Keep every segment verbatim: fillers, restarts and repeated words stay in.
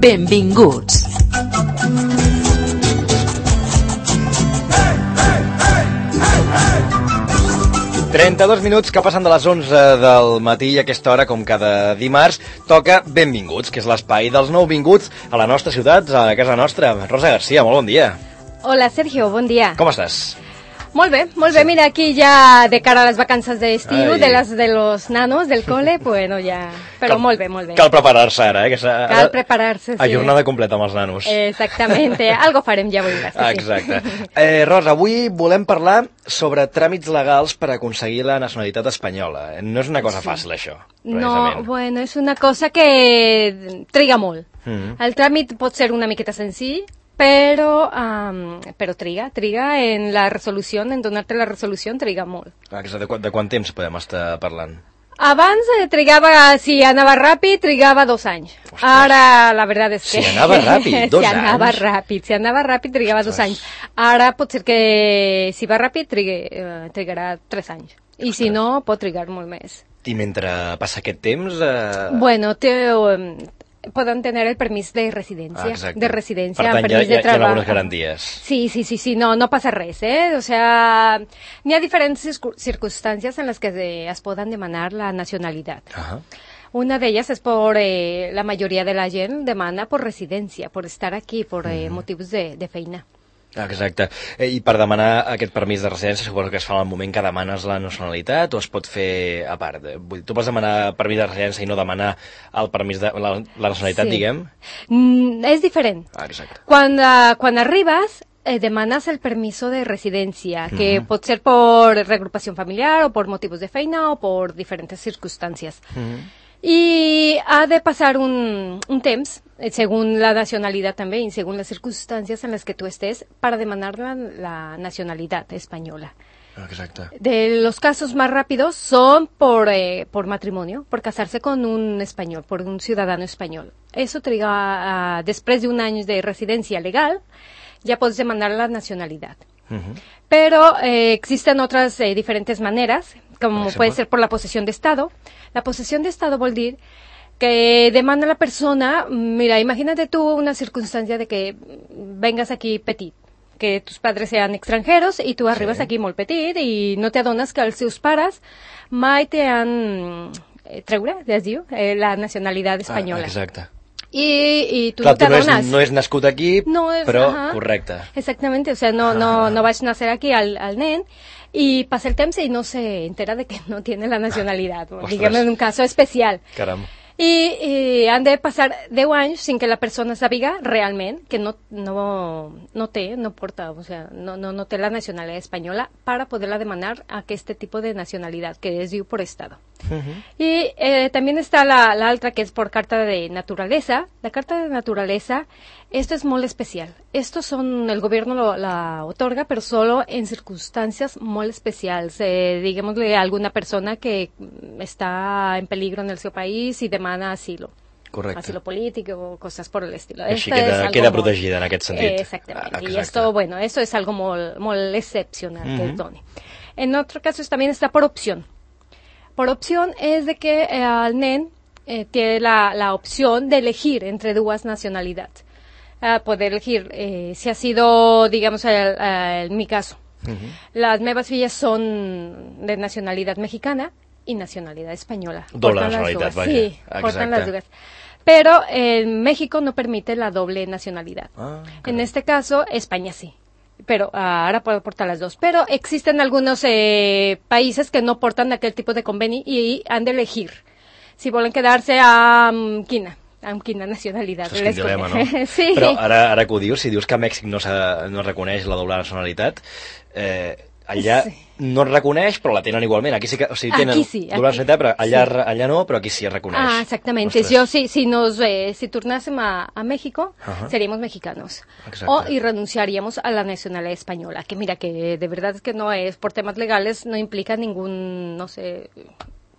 Benvinguts. trenta-dos minuts que passen de les onze del matí i a aquesta hora, com cada dimarts, toca Benvinguts, que és l'espai dels nouvinguts a la nostra ciutat, a casa nostra. Rosa Garcia, molt bon dia. Hola, Sergio, bon dia. Com estàs? Molt bé, molt bé. Sí. Mira, aquí ja de cara a les vacances d'estiu, de les de los nanos del cole, bueno, ja... Però cal, molt bé, molt bé. Cal preparar-se ara, eh? Que cal preparar-se, sí. A jornada completa amb els nanos. Exactamente, algo farem, ja veuràs. Exacte. Sí. Eh, Rosa, avui volem parlar sobre tràmits legals per aconseguir la nacionalitat espanyola. No és una cosa sí. fàcil, això, no, bueno, és una cosa que triga molt. Mm. El tràmit pot ser una miqueta senzill, Però, um, però triga, triga en la resolució, en donar-te la resolució, triga molt. Ah, de, qu de quant temps podem estar parlant? Abans eh, trigava, si anava ràpid, trigava dos anys. Ostres. Ara, la veritat és que... Si anava ràpid, dos si anys? Si anava ràpid, si anava ràpid, trigava Ostres. dos anys. Ara pot ser que, si va ràpid, trigue, eh, trigarà tres anys. I Ostres. si no, pot trigar molt més. I mentre passa aquest temps... Eh... Bueno, té... Um, poden tener el permís de residència, ah, de residència, per tant, permís hi ha, de treball. Hi ha algunes garanties. Sí, sí, sí, sí, no, no passa res, eh? O sea, n'hi ha diferents circumstàncies en les que es poden demanar la nacionalitat. Uh -huh. Una d'elles és per, eh, la majoria de la gent demana per residència, per estar aquí, per eh, uh -huh. motius de, de feina. Exacte. I per demanar aquest permís de residència suposo que es fa en el moment que demanes la nacionalitat o es pot fer a part? Vull dir, tu pots demanar permís de residència i no demanar el permís de la, la nacionalitat, sí. diguem? Mm, és diferent. Ah, exacte. Quan, uh, quan arribes, eh, demanes el permiso de residència, que uh-huh. pot ser per regrupació familiar o per motius de feina o per diferents circumstàncies. Uh-huh. I ha de passar un, un temps, según la nacionalidad también, según las circunstancias en las que tú estés, para demanar la, la nacionalidad española. Exacto. De los casos más rápidos son por, eh, por matrimonio, por casarse con un español, por un ciudadano español. Eso triga, uh, después de un año de residencia legal, ya puedes demandar la nacionalidad. Uh-huh. Pero eh, existen otras eh, diferentes maneras, como puede ser por la posesión de Estado. La posesión de Estado vol dir que demanda a la persona, mira, imagínate tú una circunstancia de que vengas aquí petit, que tus padres sean extranjeros i tu arribes sí. aquí molt petit i no t'adones que els seus pares mai te han eh, treure, es diu, eh, la nacionalitat espanyola. Ah, exacte. I, i tu Clar, t'adones... No és, no és nascut aquí, no és, però uh-huh. correcte. Exactament, o sea, no, no, no vaig nacer aquí al, al nen i passa el temps i no se entera de que no tiene la nacionalitat, diguem en un cas especial. Caram. I, i han de passar deu anys sin que la persona sàpiga realment que no, no, no té, no porta, o sea, no, no, no té la nacionalitat espanyola para poder-la demanar a aquest tipus de nacionalitat, que es diu por Estado. Uh-huh. Y eh, también está la, la altra que es por carta de naturaleza. La carta de naturaleza, esto es muy especial. Esto son, el gobierno lo, la otorga, pero solo en circunstancias muy especiales. Eh, digámosle a alguna persona que está en peligro en el seu país y demanda asilo. Correcte. Asilo polític o coses por el estilo. Així queda, queda protegida en aquest sentit. Eh, exactamente. Ah, y esto, bueno, esto es algo muy, muy excepcional uh-huh. que es doni. En otro caso también está por opción. Por opción es de que eh, el nen eh, tiene la, la opción de elegir entre dues nacionalidades. Uh, poder elegir eh, si ha sido, digamos, el, el, en mi caso. Uh-huh. Las meves filles son de nacionalidad mexicana y nacionalidad española. Doble nacionalitat, vaya. Sí, exacte. portan las dues. Pero en México no permite la doble nacionalidad. Ah, en este caso, España sí. Pero uh, ahora puedo portar las dos. Pero existen algunos eh, países que no portan aquel tipo de convenio y han de elegir si volen quedar-se amb quina, amb quina nacionalitat. Això és quin dilema, no? Sí. Però ara, ara que ho dius, si dius que a Mèxic no, no reconeix la doble nacionalitat, eh, allà sí. no es reconeix, però la tenen igualment. Aquí sí que, o sigui, tenen sí, doble nacionalitat, però allà, sí. allà no, però aquí sí es reconeix. Ah, exactamente. Yo, si, si, nos, eh, si tornásemos a, a México, uh-huh. seríamos mexicanos. Exacte. O y renunciaríamos a la nacionalidad española, que mira, que de verdad es que no es, por temas legales, no implica ningún, no sé...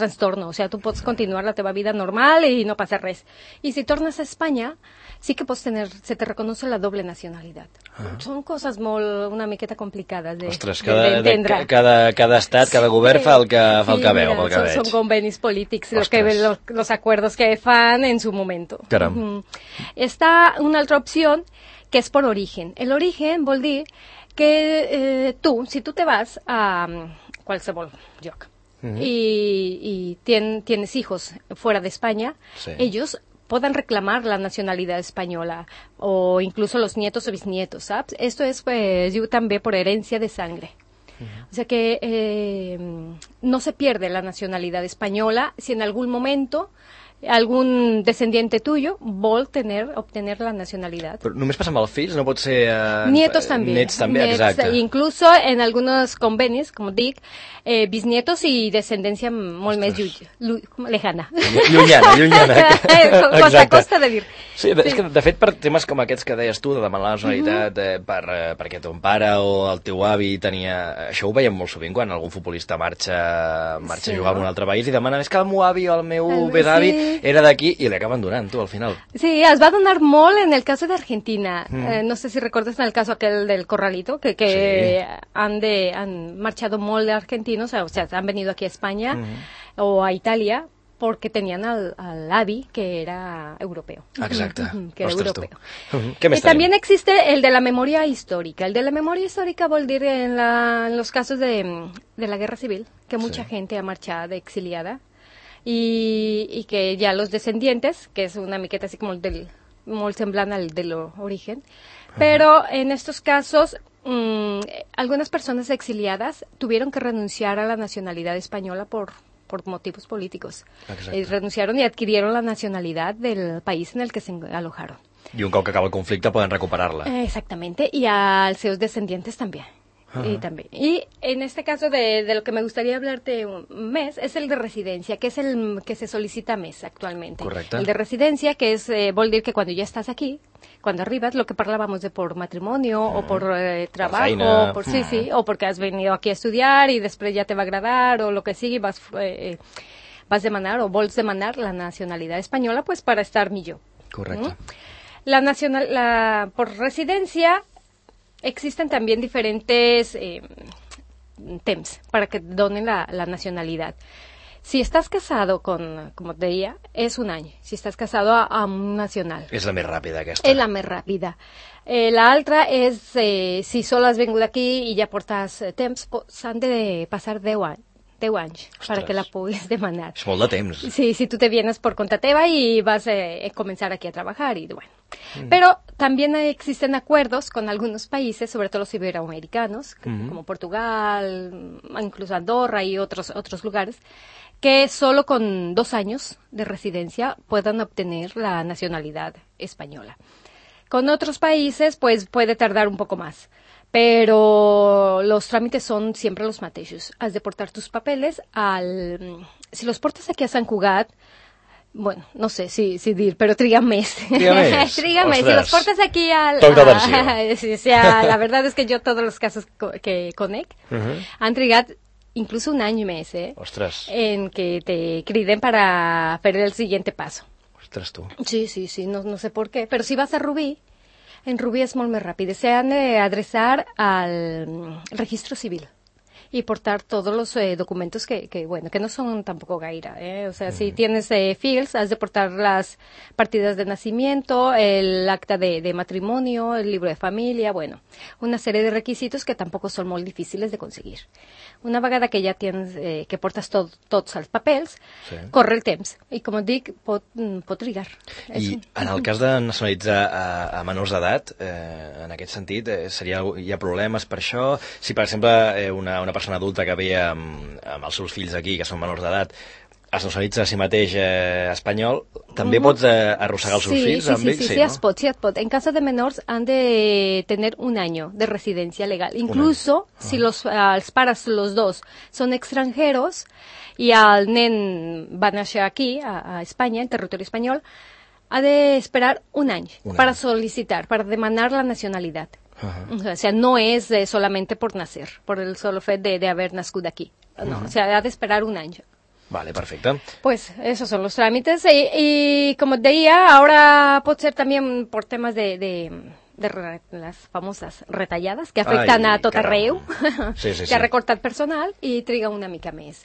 trastorno, o sea, tu pots continuar la teva vida normal i no passa res. I si tornes a Espanya, sí que pots tener, se te reconoce la doble nacionalitat. Uh-huh. Són coses molt, una miqueta complicades de, Ostres, de, cada, d'entendre. De, cada, cada estat, cada sí, govern fa el que, fa el sí, que veu, mira, pel que son, veig. Són convenis polítics, los, que, los, los acuerdos que fan en su momento. Caram. Uh-huh. Està una altra opció que és per origen. El origen vol dir que eh, tu, si tu te vas a um, qualsevol lloc uh-huh. y, y tien, tienes hijos fuera de España, sí. ellos puedan reclamar la nacionalidad española o incluso los nietos o bisnietos, ¿sabes? Esto es pues, yo también por herencia de sangre. Uh-huh. O sea que eh, no se pierde la nacionalidad española si en algún momento algún descendiente tuyo vol tener, obtener la nacionalidad. Però només passa amb els fills? No pot ser... Uh, Nietos també. Nets també, Nets, exacte. Incluso en algunos convenis, com dic, eh, bisnietos i descendència molt Ostres. més llu lejana. Llunyana, llunyana. Costa a costa de dir. Sí, sí, és que de fet per temes com aquests que deies tu, de demanar la nacionalitat uh-huh. eh, per, eh, perquè ton pare o el teu avi tenia... Això ho veiem molt sovint quan algun futbolista marxa, marxa sí, a jugar no? a un altre país i demana és que el meu avi o el meu el, besavi sí. era d'aquí i li acaben donant, tu, al final. Sí, es va donar molt en el caso de Argentina. Mm. Eh, no sé si recordes en el caso aquel del Corralito, que, que sí. han, de, han marchado molt de argentinos, o sea, han venido aquí a España mm. o a Italia, porque tenían al, al avi que era europeo. Exacte. que era Ostres, europeo. Uh-huh. ¿Qué me y también existe el de la memoria histórica. El de la memoria histórica vol dir en, la, en los casos de, de la guerra civil, que mucha sí. gente ha marchado exiliada y, y que ya los descendientes, que es una miqueta así como el del, molt semblant al del origen, uh-huh. pero en estos casos mmm, algunas personas exiliadas tuvieron que renunciar a la nacionalidad española por por motivos políticos. Eh, renunciaron y adquirieron la nacionalidad del país en el que se alojaron. Y un cop que acaba el conflicte pueden recuperarla. Eh, exactamente, y a sus descendientes también. Uh-huh. Y también. Y en este caso de, de lo que me gustaría hablarte un mes es el de residencia, que es el que se solicita mes actualmente. Correcte. El de residencia, que es, eh, vol dir que cuando ya estás aquí, cuando arribas, lo que hablábamos de por matrimonio uh-huh. o por eh, trabajo, por, por sí, uh-huh. sí, o porque has venido aquí a estudiar y después ya te va a agradar o lo que sigue, vas, eh, vas a demanar o vols demanar la nacionalidad española, pues para estar millor. Correcto. ¿Mm? La nacional, la, por residencia, existen también diferentes eh, temps para que donen la, la nacionalidad. Si estás casado con, como te decía, es un año. Si estás casado a, a un nacional. És la més ràpida, aquesta. És la més ràpida. Eh, la altra és, eh, si solo has vingut aquí i ja portes eh, temps, s'han de passar deu anys. deu anys para que la puedas demanar. És molt de temps. Sí, si tú te vienes por cuenta teva y vas eh, a comenzar aquí a trabajar y bueno. Mm. Pero también existen acuerdos con algunos países, sobre todo los iberoamericanos, mm-hmm. como Portugal, incluso Andorra y otros otros lugares, que solo con dos años de residencia puedan obtener la nacionalidad española. Con otros países, pues puede tardar un poco más. Pero los trámites son siempre los mateixos. Has de portar tus papeles al... Si los portas aquí a Sant Cugat, bueno, no sé si, si dir, pero triga mes. Triga mes. triga mes. Si los portas aquí al... Toc d'atenció. O sea, la verdad es que yo todos los casos que conec uh-huh. han trigat incluso un año y mes, ¿eh? Ostras. En que te criden para hacer el siguiente paso. Ostras, tú. Sí, sí, sí, no, no sé por qué. Pero si vas a Rubí, en Rubí es molt més ràpid. Se han de adreçar al registro civil y portar todos los eh, documentos que, que, bueno, que no son tampoco gaira, ¿eh? O sea, uh-huh. si tienes eh, fields, has de portar las partidas de nacimiento, el acta de, de matrimonio, el libro de familia, bueno, una serie de requisitos que tampoco son molt difíciles de conseguir. Una vegada que ja tens, eh, que portes tot, tots els papels, sí. corre el temps. I, com et dic, pot, pot trigar. I en el cas de nacionalitzar a, a menors d'edat, eh, en aquest sentit, eh, seria, hi ha problemes per això? Si, per exemple, eh, una, una persona adulta que ve amb, amb els seus fills aquí, que són menors d'edat, es nacionalitza a si mateix eh, espanyol, també uh-huh. pots eh, arrossegar els seus sí, fills sí, amb sí, ells? Sí, sí, sí, sí, no? es pot, sí es pot. En caso de menors han de tener un año de residencia legal. Incluso uh-huh. si los, uh, els pares, los dos, son extranjeros y el nen va néixer aquí, a, a España, en territorio español, ha de esperar un año un para año. solicitar, para demanar la nacionalidad. Uh-huh. O sea, no es eh, solamente por nacer, por el solo fet de, de haber nacido aquí. No, uh-huh. O sea, ha de esperar un año. Vale, perfecte. Pues esos son los trámites y, y como te decía, ahora puede ser también por temas de, de, de re, las famosas retalladas que afectan Ai, a tot arreu, sí, sí, que ha sí. recortat personal i triga una mica més.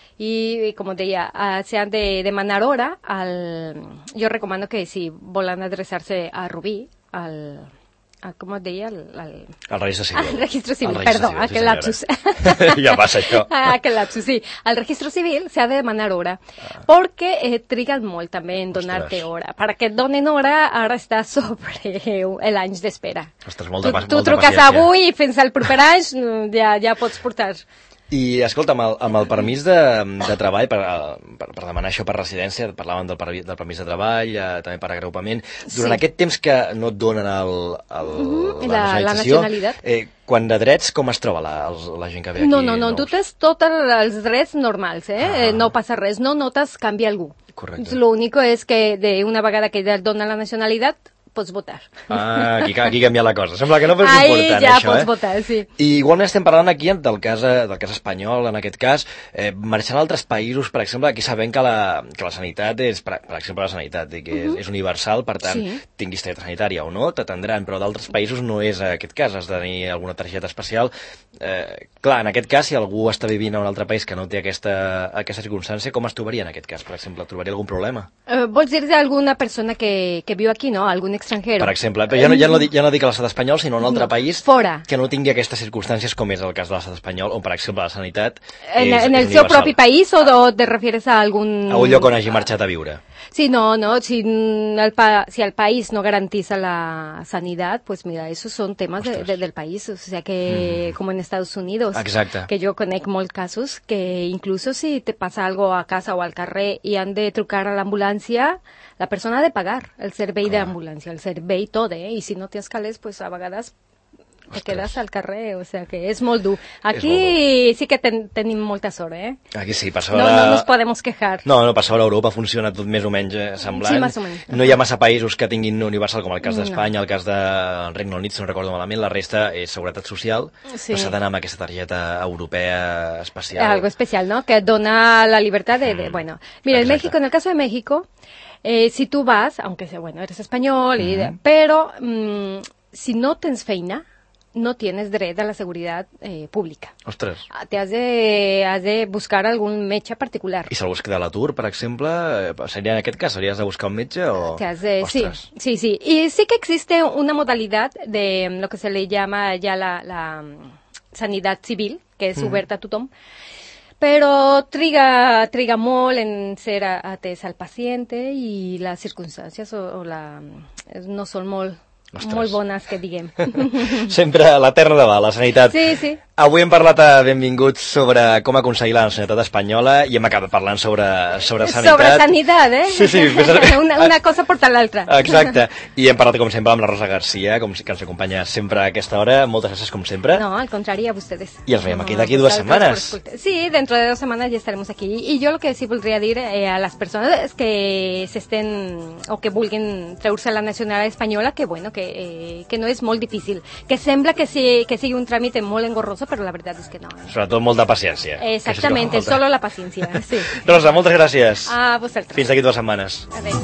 I, com deia, se han de demanar hora. Al, jo recomano que si volen adreçar-se a Rubí, al, al com et deia? Al, al, al registre civil. Al registre civil, al registre perdó, civil, aquel sí, lapsus. Ja passa això. Aquel lapsus, sí. Al registro civil se ha de demanar hora, ah. perquè eh, triguen molt també en donar-te hora. Per que et donen hora, ara està sobre l'any d'espera. Ostres, molta, tu, molta tu truques paciència. Avui i fins al proper any ja, ja pots portar. I, escolta, amb el, amb el permís de, de treball, per, per, per demanar això per residència, parlàvem del, per, del permís de treball, eh, també per agrupament, durant sí. aquest temps que no et donen el, el, uh-huh. la, la, la nacionalitat, eh, quan de drets, com es troba la, els, la gent que ve aquí? No, no, no, nous? Tu tens tots els drets normals, eh? Ah. No passa res, no notes canvi algú. Correcte. Lo único és que de una vegada que et dona la nacionalitat, pots votar. Ah, aquí, aquí canvia la cosa. Sembla que no, però és Ahí important, ja això, pots eh? votar, sí. I igualment estem parlant aquí del cas, del cas espanyol, en aquest cas, eh, marxant a altres països, per exemple, aquí sabem que la, que la sanitat és, per, per exemple, la sanitat, que és, uh-huh. és universal, per tant, sí. tinguis targeta sanitària o no, t'atendran, però d'altres països no és aquest cas, has de tenir alguna targeta especial. Eh, clar, en aquest cas, si algú està vivint a un altre país que no té aquesta, aquesta circumstància, com es trobaria en aquest cas, per exemple? Trobaria algun problema? Uh, vols dir d'alguna persona que, que viu aquí, no? Algun extranjero? Per exemple, però ja no, ja no, dic, ja no dic a l'estat espanyol, sinó a un altre no, país fora. Que no tingui aquestes circumstàncies com és el cas de l'estat espanyol, on, per exemple, la sanitat en, és, en el és seu universal. propi país o, o te refieres a algun... A un lloc on hagi marxat a viure. Sí, no, no, si el, pa, si el país no garantiza la sanidad, pues mira, esos son temas de, de, del país, o sea que mm. como en Estados Unidos, exacte. Que jo conec molts casos, que incluso si te passa algo a casa o al carrer i han de trucar a l'ambulància, la persona ha de pagar el servei de l'ambulància, el servei tot, eh? I si no tens calés, pues a vegades te quedes al carrer, o sea que és molt dur. Aquí molt dur. Sí que ten, tenim molta sort, eh? Aquí sí, per sobre... No, no nos podemos quejar. No, no, per sobre Europa funciona tot més o menys eh, semblant. Sí, més o menys. No hi ha massa països que tinguin universal, com el cas d'Espanya, no. el cas del Regne Unit, si no recordo malament, la resta és seguretat social, sí. Però s'ha d'anar amb aquesta targeta europea especial. Algo especial, ¿no? Que dona la libertad de... de mm. Bueno, mira, en México, en el caso de México, eh, si tú vas, aunque sea, bueno, eres español, y, mm. pero mm, si no tens feina, no tienes dret a la seguretat eh, pública. Ostres. Te has de, has de buscar algun metge particular. I si algú es queda a l'atur, per exemple, seria en aquest cas, hauries de buscar un metge o... Te has de, sí, sí, sí. Y sí que existe una modalidad de lo que se le llama ya la, la sanidad civil, que és oberta a tothom, però triga, triga molt en ser atès al pacient i les circumstàncies o, o la, no són molt... Ostres. Molt bones, que diguem. Sempre a la terra de dalt, la sanitat. Sí, sí. Avui hem parlat a Benvinguts sobre com aconseguir la sanitat espanyola i hem acabat parlant sobre, sobre sanitat. Sobre sanitat, eh? Sí, sí. una, una cosa porta l'altra. Exacte. I hem parlat, com sempre, amb la Rosa Garcia, com, que ens acompanya sempre a aquesta hora. Moltes gràcies, com sempre. No, al contrari, a ustedes. I ens veiem aquí d'aquí dues setmanes. Sí, dentro de dos semanas ya estaremos aquí. Y yo lo que sí voldria dir eh, a las personas que s'estén o que vulguin treure-se la nacionalitat espanyola, que bueno, que Eh, que no és molt difícil, que sembla que, sí, que sigui un tràmite molt engorroso, però la veritat és que no. Eh? Sobretot molta paciència. Exactament, és solo la paciència, sí. Rosa, moltes gràcies. A vosaltres. Fins d'aquí dues setmanes. Adéu.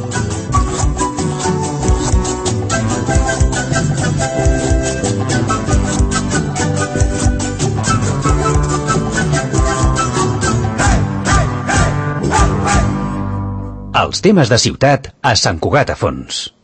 Els temes de ciutat a Sant Cugat a Fons.